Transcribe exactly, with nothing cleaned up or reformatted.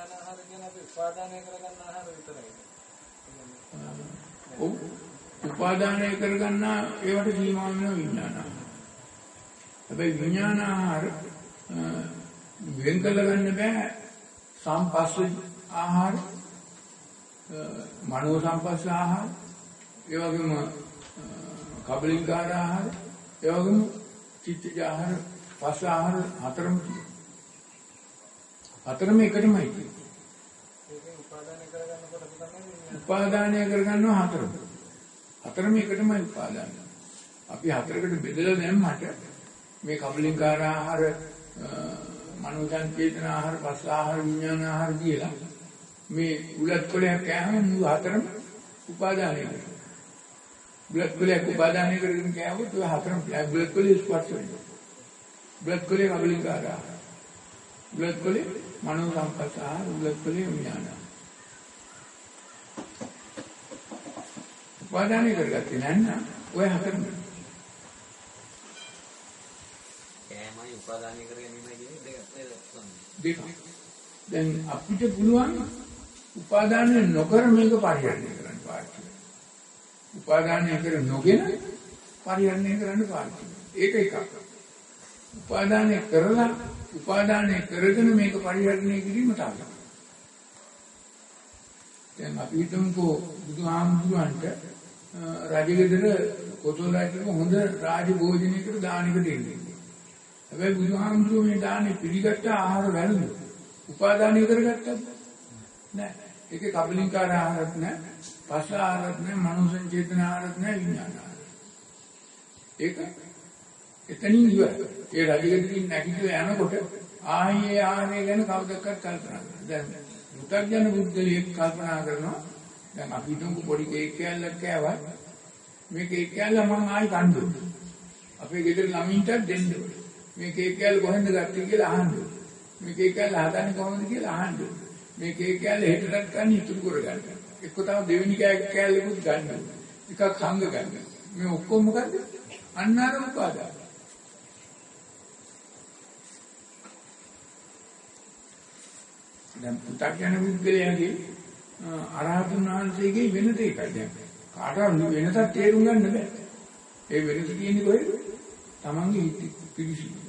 විඥාන ආහාර කියන අපි උපාදානය කරගන්න ආහාර විතරයි. ඔව්. උපාදානය කරගන්න ඒවට සීමා වෙන විඥාන. හැබැයි විඥාන ආහාර වෙන් කළ ගන්න බෑ. සම්පස්ස ආහාර, මනෝ සම්පස්ස ආහාර, ඒ වගේම කබලින්කාර ආහාර, ඒ වගේම චිත්තජ ආහාර, පස්ස ආහාර හතරම තියෙනවා. හතරම එකටමයි තියෙන්නේ. ඒකෙන් උපාදානය කරගන්නකොට තමයි උපාදානය කරගන්නවා හතරම. හතරම එකටමයි උපාදානය. අපි හතරකට බෙදලා දැම්මට මේ කබලින්කාර ආහාර, මනෝ සංකේතන ආහාර, පස්ස ආහාර, විඥාන ආහාර කියලා මේ උලත් කොලයක් කෑම මුළු හතරම උපාදානය කරනවා. බුලත් කොලයක් උපාදානය කරගෙන කෑවොත් ඔය හතරම බුලත් කොලේ ස්පර්ශ වෙනවා. බුලත් කොලේ කබලින්කාර ආහාර, බුලත් කොලේ මනෝ සංකල්ප ආහාර, බුලත් කොලේ විඥාන. උපාදානය කරගත්තේ නැත්නම් ඔය හතරම කෑමයි උපාදානය කරගැනීමයි කියන්නේ දෙක දෙක. දැන් අපිට පුළුවන් උපාදානය නොකර මේක පරිහරණය කරන්න පාර්ශ්වය. උපාදානය කර නොගෙන පරිහරණය කරන්න පාර්ශ්වය. ඒක එකක්. උපාදානය කරලා උපාදානය කරගෙන මේක පරිහරණය කිරීම තමයි. දැන් අපි හිතමුකෝ බුදුහාමුදුරන්ට රජගෙදර කොතෝලයිටක හොඳ රාජ භෝජනයකට දානෙකට එන්නේ. හැබැයි බුදුහාමුදුරුවෝ මේ දානේ පිළිගත්ත ආහාර වැළඳුවා. උපාදානය කරගත්තද? නෑ. ඒකේ කබලින්කාර ආහාරත් නෑ, පස්ස ආහාරත් නෑ, මනෝ සංචේතන ආහාරත් නෑ, විඥාන ආහාර. ඒක එතනින් ඉවරයි. ඒ රජගෙදරින් නැගිටලා යනකොට ආයේ ආහාරය ගැන කවදාවත් කල්පනා කරන්නේ. දැන් මුතග්ජන බුද්ධලියෙක් කල්පනා කරනවා. දැන් අපි හිතමු පොඩි කේක් කෑල්ලක් කෑවා. මේ කේක් කෑල්ල මම ආයි කන්න ඕනේ. අපේ ගෙදර ළමින්ට දෙන්න ඕනේ. මේ කේක් කෑල්ල කොහෙන්ද ගත්තේ කියලා අහන්න ඕනේ. මේ කේක් කෑල්ල හදන්නේ කොහොමද කියලා අහන්න ඕනේ. මේ කේක් කෑල්ල හෙටටත් ගන්න ඉතුරු කරගන්න. එක්ක තව දෙවෙනි කේක් කෑල්ලකුත් ගන්න ඕනේ. එකක් හංග ගන්න. මේ ඔක්කොම මොකද්ද? අන්න අර උපාදාන. දැන් පු탁යන බුද්ධලයාගේ අරහතුන් වහන්සේගේ වෙන දෙයකයි දැන්. කාටවත් වෙනසක් තේරුම් ගන්න බෑ. ඒ වෙනස කියන්නේ කොහෙද? තමන්ගේ හිත පිළිසිදු.